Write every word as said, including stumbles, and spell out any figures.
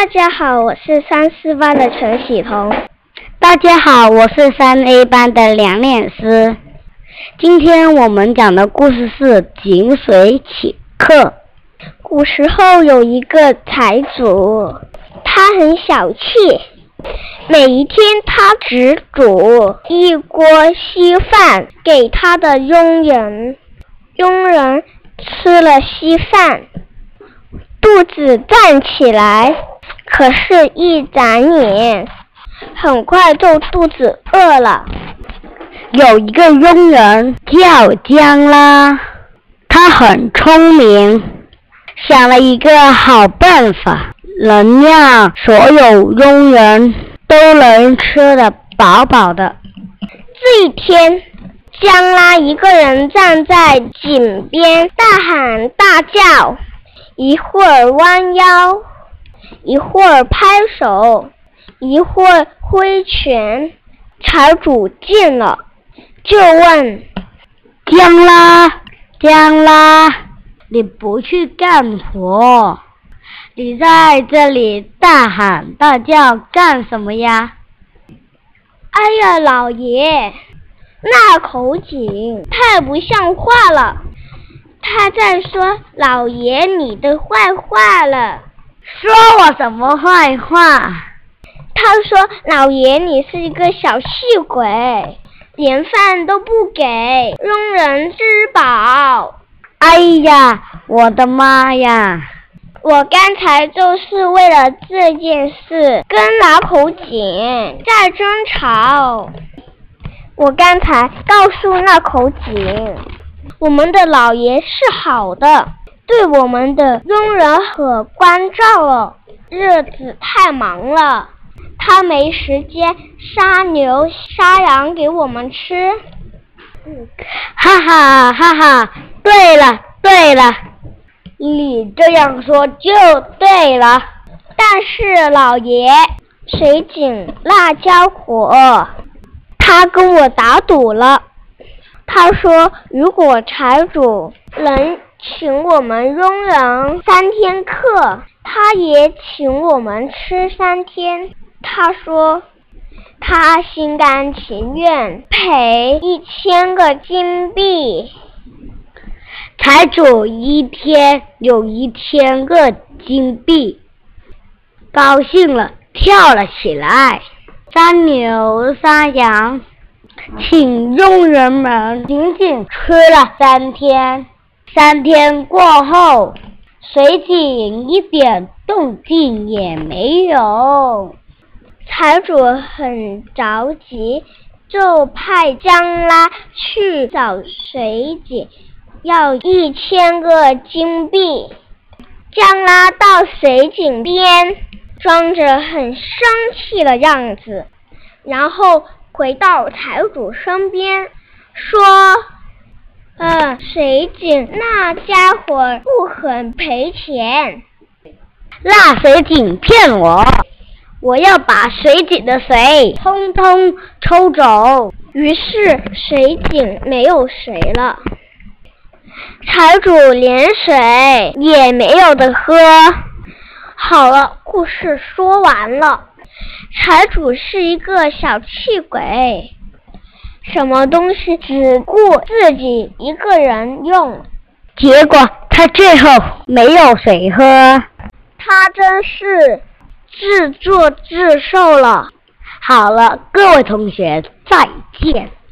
大家好，我是三四班的陈喜彤。 大家好，我是三 A 班的梁念思。今天我们讲的故事是井水请客。 古时候有一个财主，他很小气，每一天他只煮一锅稀饭给他的佣人，佣人吃了稀饭，肚子站起来，可是一眨眼，很快就肚子饿了。 有一个佣人叫江拉，他很聪明，想了一个好办法，能让所有佣人都能吃得饱饱的。 这一天，江拉一个人站在井边大喊大叫，一会儿弯腰，一会儿拍手，一会儿挥拳。财主见了，就问江拉，江拉，你不去干活，你在这里大喊大叫干什么呀？ 哎呀，老爷，那口井太不像话了，他在说老爷你的坏话了。 说我什么坏话？ 他说老爷你是一个小气鬼，连饭都不给佣人吃饱。 哎呀，我的妈呀！ 我刚才就是为了这件事跟那口井在争吵。我刚才告诉那口井，我们的老爷是好的，对我们的佣人很关照了，日子太忙了，他没时间杀牛杀羊给我们吃。 哈哈哈哈，对了对了，你这样说就对了。 但是老爷，水井那家伙他跟我打赌了，他说如果财主能请我们佣人三天课，他也请我们吃三天。他说他心甘情愿赔一千个金币。 财主一天有一千个金币，高兴了，跳了起来，杀牛杀羊，请佣人们仅仅吃了三天。三天过后，水井一点动静也没有。 财主很着急，就派江拉去找水井，要一千个金币。江拉到水井边，装着很生气的样子，然后回到财主身边，说呃，水井那家伙不肯赔钱， 那水井骗我，我要把水井的水通通抽走。 于是水井没有水了，财主连水也没有得喝。好了，故事说完了。财主是一个小气鬼，什么东西只顾自己一个人用， 结果他最后没有水喝， 他真是自作自受了。 好了，各位同学，再见。